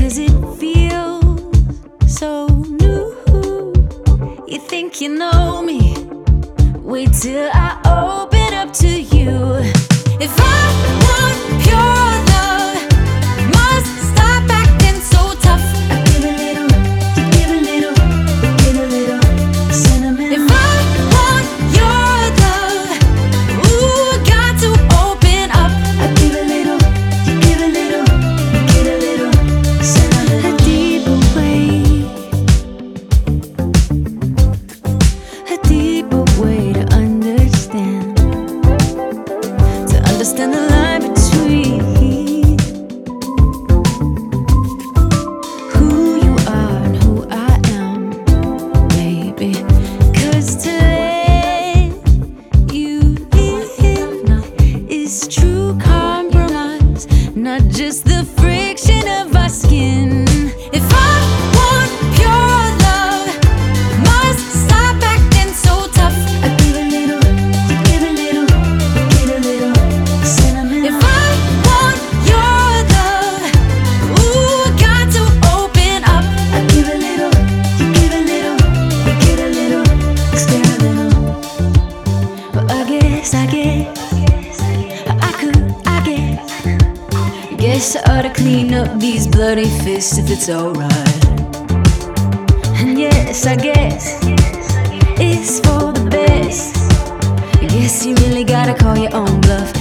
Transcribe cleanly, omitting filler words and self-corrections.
'cause it feels so new. You think you know me? Wait till I open up to you. If I want pure love, must stop acting so tough. I give a little, you give a little, you get a little sentiment. If I want your love, ooh, got to open up. I give a little, you give a little, you get a little sentiment. A deeper way, a deeper way to understand the line between who you are and who I am, baby. 'Cause to let you live is true compromise, not just the friction of our skin. If I want pure love, must stop acting so tough. I give a little, you give a little, you get a little. If I want your love, ooh, got to open up. I give a little, you give a little, you get a little, experimental. But I guess I ought to clean up these bloody fists if it's alright. And yes, I guess it's for the best. I guess you really gotta call your own bluff.